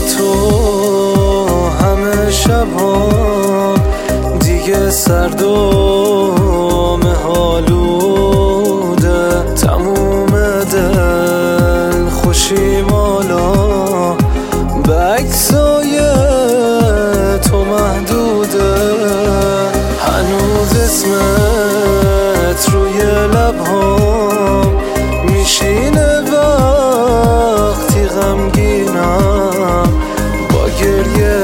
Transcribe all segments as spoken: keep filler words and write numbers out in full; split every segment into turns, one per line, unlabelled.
تو همه شبها دیگه سرد و مهالوده، تموم دل خوشی مالا به عکسای تو محدوده. هنوز اسمت روی لبهام میشینه وقتی غمگینم، با گریه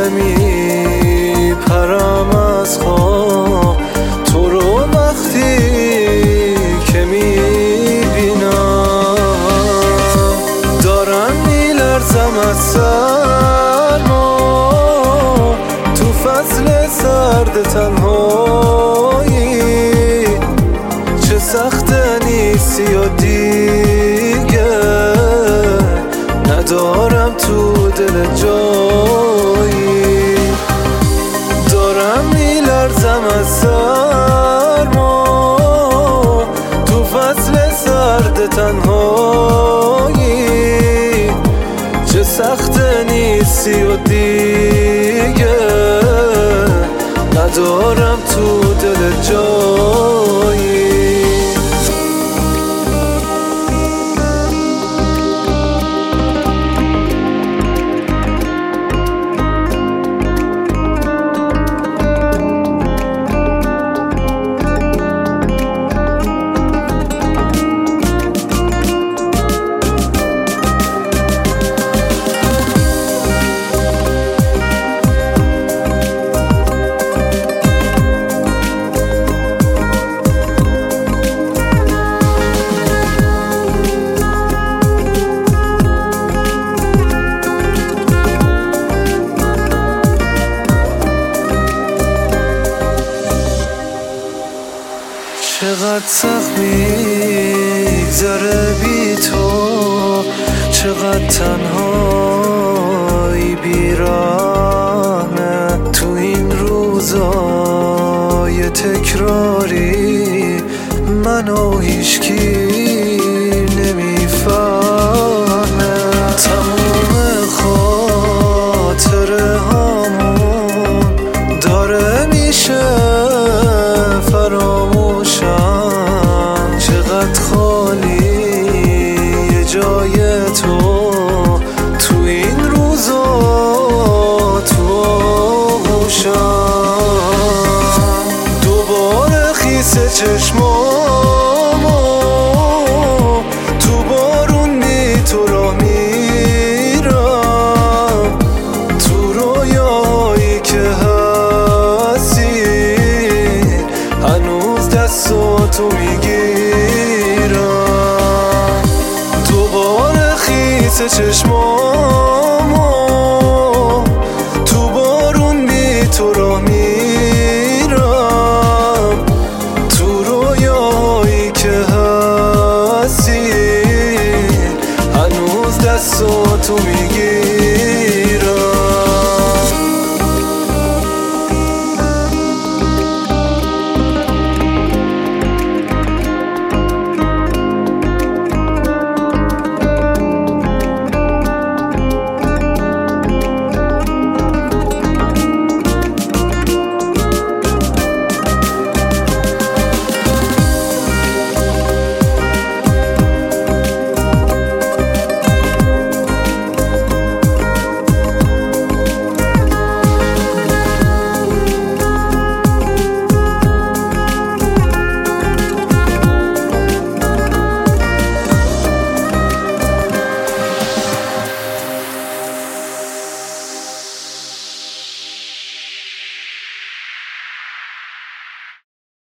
میپرم از خواب تو رو وقتی که میبینم. دارم میلرزم از سرما تو فصل سرد تنهایی، چه سخته نیستی و دیگه ندارم تو دل جایی. دارم میلرزم از سرما تو فصل سرد تنهایی، چه سخته نیستی و دیگه ندارم تو دل جایی. چقدر سخت میگذره بی تو، چقدر تنهایی بیرانه تو این روزای تکراری، منو هیچکی نمیفهمه. تموم خاطره هامون داره میشه فراموشم، چقدر خالی جای تو تو این روزا تو آغوشم. دوباره خیس چشمامو تو بارون می تو را میرم، تو رویایی که هستی هنوز دستاتو میگیرم. دوباره خیس چشمامو تو بارون بی تو را میرم، تو رویایی که هستی هنوز دستاتو میگیرم.